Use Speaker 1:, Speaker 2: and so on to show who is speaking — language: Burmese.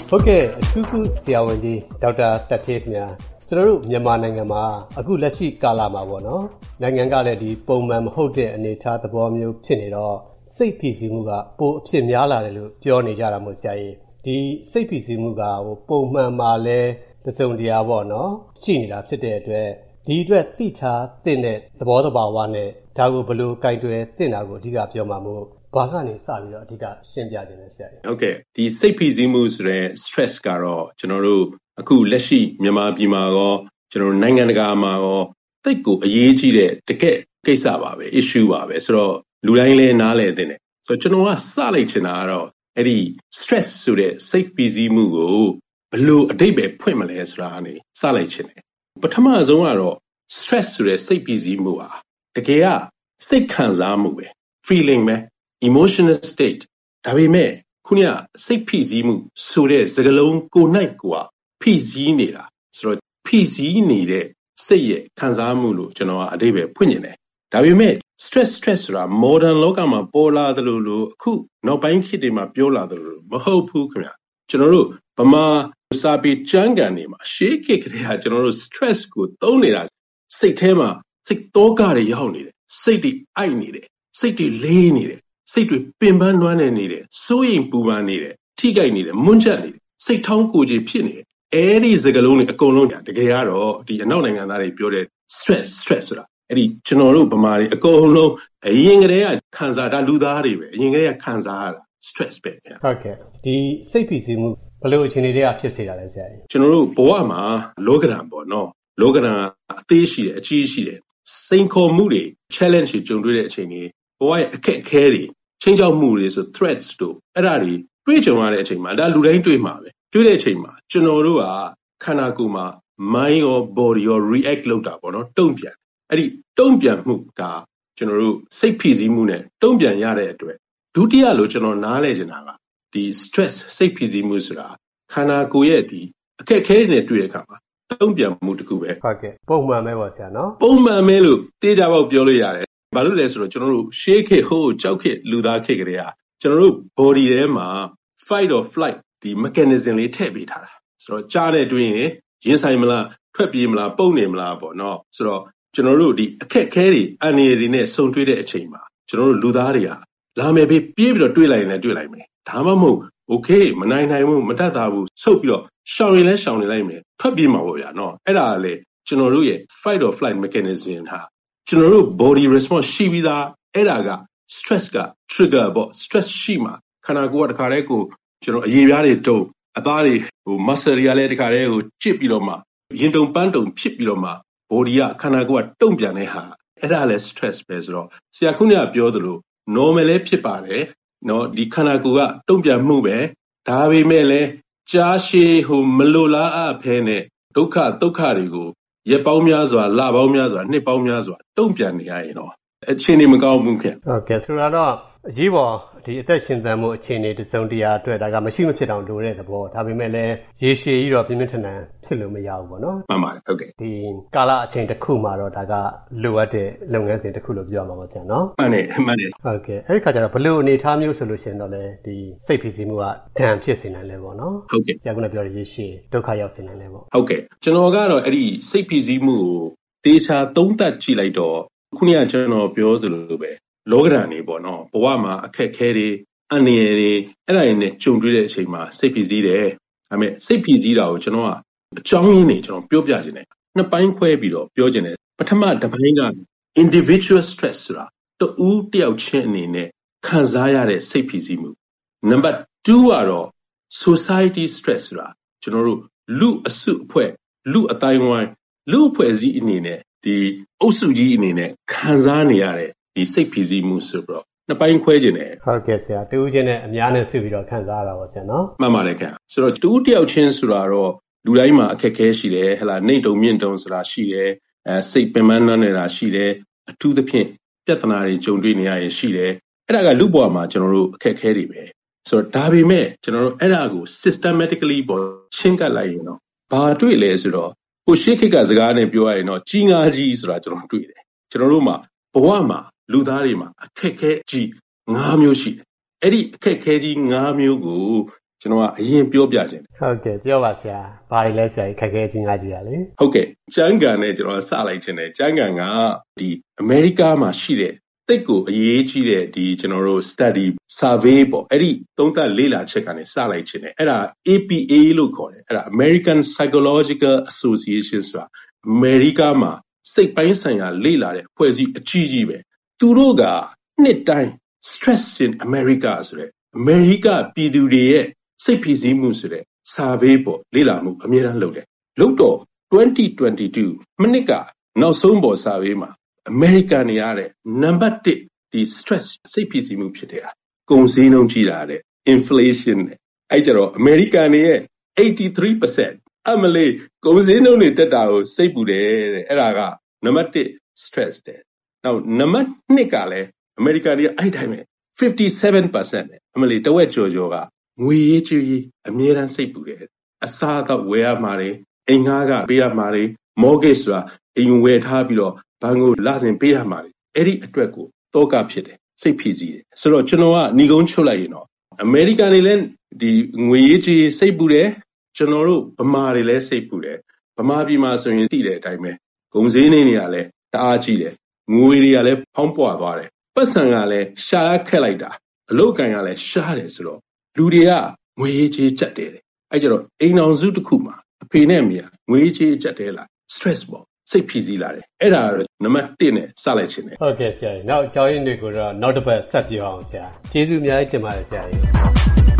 Speaker 1: ဟုတ်ကဲ့အထူးကုဆရာဝန်ကြီးဒေါက်တာတက်သေးခင်ဗျာကျွန်တော်တို့မြန်မာနိုင်ငံမှာအခုလက်ရှိကာလမှာပေါ့နော်နိုင်ငံကလည်းဒီပုံမှန်မဟုတ်တဲ့အနေအထားသဘောမျိုးဖြစ်နေတော့စိတ်ဖိစီးမှုကပိုအဖြစ်များလာတယ်လို့ပြောနေကြတာမို့ဆရာကြီးဒီစိတ်ဖိစီးမှုကပုံမှန်မှာလဲသစုံတရားပေါ့နော်ရှိနေတာဖြစ်တဲ့အတွက်ဒီအတွက်သိထားသင့်တဲ့သဘောတဘာဝနဲ့ဒါကိုဘယ်လိုကင်တွယ်သင့်တာကိုအဓိကပြောမှာမို့ဘာကနေစပြီးတော့အဓိကရှင်းပြခြင်းလဲဆရာကြီး
Speaker 2: ဟုတ်ကဲ့ဒီစိတ်ဖိစီးမှုဆိုတဲ့ stress ကတော့ကျွန်တော်တို့အခုလက်ရှိမြန်မာပြည်မှာရောကျွန်တော်နိုင်ငံတကာမှာရောသိပ်ကိုအရေးကြီးတဲ့တကယ့်ကိစ္စပါပဲ issue ပါပဲဆိုတော့လူတိုင်းလည်းနားလည်သင့်တယ်ဆိုတော့ကျွန်တော်ကစလိုက်ချင်တာကတော့အဲ့ဒီ stress ဆိုတဲ့စိတ်ဖိစီးမှုကိုဘယ်လိုအဓိပ္ပာယ်ဖွင့်မလဲဆိုတာကနေစလိုက်ချင်တယ်ပထမဆုံးကတော့ stress ဆိုတဲ့စိတ်ဖိစီးမှုဟာတကယ်ကစိတ်ခံစားမှုပဲ feeling ပဲemotional state ဒါပေမဲ့ခုနကစိတ်ဖိစီးမှုဆိုတဲ့စကားလုံးကိုယ်၌ကိုယ်ဖိစီးနေတာဆိုတော့ဖိစီးနေတဲ့စိတ်ရဲ့ခံစားမှုလို့ကျွန်တော်ကအဓိပ္ပာယ်ဖွင့်နေတယ်ဒါပေမဲ့ stress ဆိုတာ modern လောကမှာပေါ်လာတယ်လို့အခုနောက်ပိုင်းခေတ်တွေမှာပြောလာတယ်လို့မဟုတ်ဘူးခင်ဗျကျွန်တော်တို့ဗမာစာပေကျမ်းဂန်တွေမှာရှေးခေတ်ကတည်းကကျွန်တော်တို့ stress ကိုသုံးနေတာစိတ်ထဲမှာစိတ်တောကတွေရောက်နေတယ်စိတ်တွေအိုက်နေတယ်စိတ်တွေလေးနေတယ်စိတ်တွေပင်ပန်းနွမ်းနေတယ်စိုးရိမ်ပူပန်နေတယ်ထိကြိုက်နေတယ်မွန်းချက်နေတယ်စိတ်ထောင်းကိုယ်ကြီးဖြစ်နေတယ်အဲ့ဒီစကားလုံးတွေအကုန်လုံးတကယ်ကတော့ဒီအနောက်နိုင်ငံသားတွေပြောတဲ့ stress ဆိုတာအဲ့ဒီကျွန်တော်တို့ဗမာတွေအကုန်လုံးအရင်ကတည်းကခံစားတာလူသားတွေပဲအရင်ကတည်းကခံစားရတာ stress ပဲ
Speaker 1: ဟုတ်ကဲ့ဒီစိတ်ဖိစီးမှုဘယ်လိုအခြေအနေတွေကဖြစ်စေတာလဲဆရာကြီး
Speaker 2: ကျွန်တော်တို့ဘဝမှာလောကဓာတ်ပေါ့နော်လောကဓာတ်အသေးရှိတယ်အကြီးရှိတယ်စိန်ခေါ်မှုတွေ challenge တွေကြုံတွေ့တဲ့အချိန်တွေဘဝရဲ့အခက်အခဲတွေချင်းချောက်မှုတွေဆို threats တို့အဲ့ဒါတွေတွေ့ကြုံရတဲ့အချိန်မှာဒါလူတိုင်းတွေ့မှာပဲတွေ့တဲ့အချိန်မှာကျွန်တော်တို့ကခန္ဓာကိုယ်မှာ mind ရော body ရော react လုပ်တာပေါ့နော်တုံ့ပြန်အဲ့ဒီတုံ့ပြန်မှုကကျွန်တော်တို့စိတ်ဖိစီးမှုနဲ့တုံ့ပြန်ရတဲ့အတွက်ဒုတိယလို့ကျွန်တော်နားလဲချင်တာကဒီ stress စိတ်ဖိစီးမှုဆိုတာခန္ဓာကိုယ်ရဲ့ဒီအခက်အခဲတွေနဲ့တွေ့တဲ့အခါမှာတုံ့ပြန်မှုတစ်ခုပဲ
Speaker 1: ဟုတ်ကဲ့ပုံမှန်ပဲပေါ့ဆရာနော်
Speaker 2: ပုံမှန်ပဲလို့တေးကြပေါက်ပြောလို့ရတယ်ဘာလို့လဲဆိုတော့ကျွန်တော်တို့ရှေးခေတ်ဟိုးကြောက်ခေတ်လူသားခေတ်ကလေးကကျွန်တော်တို့ body ထဲမှာ fight or flight ဒီ mechanism လေးထည့်ပေးထားတာဆိုတော့ကြားတဲ့တွင်ရင်ဆိုင်မလားထွက်ပြေးမလားပုတ်နေမလားပေါ့နော်ဆိုတော့ကျွန်တော်တို့ဒီအခက်ခဲတွေအန္တရာယ်တွေနဲ့ဆုံတွေ့တဲ့အချိန်မှာကျွန်တော်တို့လူသားတွေကလာမယ်ပြေးပြီးတော့တွေ့လိုက်ရင်လည်းတွေ့လိုက်မယ်ဒါမှမဟုတ် okay မနိုင်ဘူးမတတ်တာဘူးဆုတ်ပြီးတော့ရှောင်ရင်လည်းရှောင်နေလိုက်မယ်ထွက်ပြေးမှာပေါ့ဗျာနော်အဲ့ဒါကလေကျွန်တော်တို့ရဲ့ fight or flight mechanism ဟာကျွန်တော်တို့ body response ရှိပြီးသားအဲ့ဒါက stress က trigger ပေါ့ stress ရှိမှာခန္ဓာကိုယ်ကတခါတည်းကိုကျွန်တော်အရေပြားတွေတုံအသားတွေmuscle တွေကလည်းတခါတည်းကိုကျစ်ပြီးတော့မှရင်တုံပန်းတုံဖြစ်ပြီးတော့မှ body ကခန္ဓာကိုယ်ကတုံ့ပြန်တဲ့ဟာအဲ့ဒါလည်း stress ပဲဆိုတော့ဆရာခုနကပြောသလို normal လည်းဖြစ်ပါတယ်နော်ဒီခန္ဓာကိုယ်ကတုံ့ပြန်မှုပဲဒါပေမဲ့လည်းကြားရှည်မလိုလားအပ်ဖဲနဲ့ဒုက္ခတွေကိုရက်ပေါင်းများစွာလပေါင်းများစွာနှစ်ပေါင်းများစွာတုံ့ပြန်နေရရင်တော့အခြေအနေမကောင်းဘူးခင်
Speaker 1: ဟုတ်ကဲ့ဆိုတော့အရေးပေါ်ဒီအသက်ရှင်သန်မှုအခြေအနေတစုံတရာအတွက်ဒါကမရှိမဖြစ်အောင်လိုတဲ့သဘောဒါပေမဲ့လည်းရေရှည်ကြီးတော့ပြင်းပြင်းထန်ထန်ဖြစ်လို့မရဘူးပေါ့နော်
Speaker 2: မှန်ပါတယ်ဟုတ်ကဲ့
Speaker 1: ဒီကာလအချိန်တစ်ခုမှာတော့ဒါကလိုအပ်တဲ့လုပ်ငန်းစဉ်တစ်ခုလို့ပြောရမှာပါဆရာနော်
Speaker 2: မှန်တယ်
Speaker 1: ဟုတ်ကဲ့အဲ့ဒီခါကျတော့ဘလို့အနေထားမျိုးဆိုလို့ရှိရင်တော့လေဒီစိတ်ဖိစီးမှုကဒဏ်ဖြစ်စေနိုင်လဲပေါ့နော်
Speaker 2: ဟုတ်ကဲ့
Speaker 1: ဆရာကလည်းပြောရရေရှည်ဒုက္ခရောက်စေနိုင်လဲပေါ့
Speaker 2: ဟုတ်ကဲ့ကျွန်တော်ကတော့အဲ့ဒီစိတ်ဖိစီးမှုကိုတေချာသုံးသပ်ကြည့်လိုက်တော့ခုနကကျွန်တော်ပြောသလိုပဲလောကဓာတ်နေပေါ့နော်ဘဝမှာအခက်ခဲတွေအန္တရာယ်တွေအဲ့ဒါတွေနဲ့ကြုံတွေ့တဲ့အချိန်မှာစိတ်ဖိစီးတယ်ဒါပေမဲ့စိတ်ဖိစီးတာကိုကျွန်တော်ကအကြောင်းရင်းတွေကျွန်တော်ပြောပြခြင်းတယ်နှစ်ပိုင်းခွဲပြီးတော့ပြောခြင်းတယ်ပထမတစ်ပိုင်းက individual stress ဆိုတာတူတယောက်ချင်းအနေနဲ့ခံစားရတဲ့စိတ်ဖိစီးမှုနံပါတ်2ကတော့ society stress ဆိုတာကျွန်တော်တို့လူအစုအဖွဲ့လူအတိုင်းဝိုင်းလူအဖွဲ့အစည်းအနေနဲ့ဒီအုပ်စုကြီးအနေနဲ့ခံစားနေရတဲ့ဒီစိတ်ဖိစီးမှုဆိုတော့နှစ်ပိုင်းခွဲခြင်းတယ်
Speaker 1: ဟုတ်ကဲ့ဆရာတူးချင်းနဲ့အများနဲ့စုပြီးတော့ခံစားရတာပါဆရာနော်
Speaker 2: မှန်ပါတယ်ခင်ဗျဆိုတော့တူးတယောက်ချင်းဆိုတာတော့လူတိုင်းမှာအခက်အခဲရှိတယ်ဟလာနှိမ့်တုံမြင့်တုံဆိုတာရှိတယ်စိတ်ပင်ပန်းနေတာရှိတယ်အထူးသဖြင့်ပြဿနာတွေကြုံတွေ့နေရရင်ရှိတယ်အဲ့ဒါကလူ့ဘဝမှာကျွန်တော်တို့အခက်အခဲတွေပဲဆိုတော့ဒါပေမဲ့ကျွန်တော်တို့အဲ့ဒါကို systematically ပေါ်ချင်းကပ်လိုက်ရင်တော့ဘာတွေ့လဲဆိုတော့ကိုရှေ့ခေတ်ကစကားနဲ့ပြောရရင်တော့ကြီးငါကြီးဆိုတာကျွန်တော်တွေ့တယ်ကျွန်တော်တို့မှာဘဝမှာလူသားတွေမှာအခက်အခဲကြီး၅မျိုးရှိတယ်အဲ့ဒီအခက်အခဲကြီး၅မျိုးကိုကျွန်တော်ကအရင်ပြောပြခြင်း
Speaker 1: ဟုတ်ကဲ့ပြောပါဆရာဘာတွေလဲဆရာခက်ခဲချင်းငါကြည့်ရလေ
Speaker 2: ဟုတ်ကဲ့ကျန်းကန်နဲ့ကျွန်တော်စလိုက်ခြင်းတယ်ကျန်းကန်ကဒီအမေရိကမှာရှိတဲ့တိတ်ကိုအရေးကြီးတဲ့ဒီကျွန်တော်တို့ study survey ပေါ့အဲ့ဒီသုံးသပ်လေ့လာချက်ကနေစလိုက်ခြင်းတယ်အဲ့ဒါ APA လို့ခေါ်တယ်အဲ့ဒါ American Psychological Association ဆိုတာအမေရိကမှာစိတ်ပိုင်းဆိုင်ရာလေ့လာတဲ့အဖွဲ့အစည်းအကြီးကြီးပဲသူတို့ကနှစ်တိုင်း stress in America ဆိုတဲ့အမေရိကပြည်သူတွေရဲ့စိတ်ဖိစီးမှုဆိုတဲ့ survey ပေါ့လေ့လာမှုအများအားလုပ်တယ်လုပ်တော့2022မိနစ်ကနောက်ဆုံးပေါ် survey မှာအမေရိကန်တွေရတဲ့ number 1ဒီ stress စိတ်ဖိစီးမှုဖြစ်တဲ့ကုန်စည်နှုန်းကြီးလာတဲ့ inflation နဲ့အဲ့ကြတော့အမေရိကန်တွေရဲ့ 83% အမလေးကုန်စည်နှုန်းတွေတက်တာကိုစိတ်ပူတယ်တဲ့အဲ့ဒါက number 1 stress တဲ့နောက်နံပါတ်2ကလည်းအမေရိကန်တွေအဲ့တိုင်းပဲ57%နဲ့အမလေးတဝက်ကျော်ကငွေရေးကြေးရေးအမြဲတမ်းစိတ်ပူတယ်အစားအသောက်ဝယ်ရမှာတွေအိမ်ငှားကပေးရမှာတွေ mortgage ဆိုတာအိမ်ဝယ်ထားပြီးတော့ဘဏ်ကိုလစဉ်ပေးရမှာတွေအဲ့ဒီအတွက်ကိုတောကဖြစ်တယ်စိတ်ဖိစီးတယ်ဆိုတော့ကျွန်တော်ကညီကုန်းချုပ်လိုက်ရင်တော့အမေရိကန်တွေလည်းဒီငွေရေးကြေးစိတ်ပူတယ်ကျွန်တော်တို့ဗမာတွေလည်းစိတ်ပူတယ်ဗမာပြည်မှာဆိုရင်သိတဲ့အတိုင်းပဲဂုံစည်းနေတွေကလည်းတအားကြီးတယ်ငွေတွေကလည်းဖောင်းပွားသွားတယ်ပတ်စံကလည်းရှားခက်လိုက်တာအလုတ်ကန်ကလည်းရှားတယ်ဆိုတော့လူတွေကငွေရေးကြေးကြက်တယ်အဲ့ကြတော့အိမ်အောင်စုတစ်ခုမှာအဖေနဲ့အမေကငွေရေးကြေးကြက်တယ်လား stress ပေါ့စိတ်ဖိစီးလာတယ်အဲ့ဒါကတော့နံပါတ်1နဲ့စလိုက်ခြင်းတယ်
Speaker 1: ဟုတ်ကဲ့ဆရာနောက်အကြောင်းရင်းတွေကိုတော့နောက်တစ်ပတ်ဆက်ပြောအောင်ဆရာကျေးဇူးအများကြီးတင်ပါတယ်ဆရာ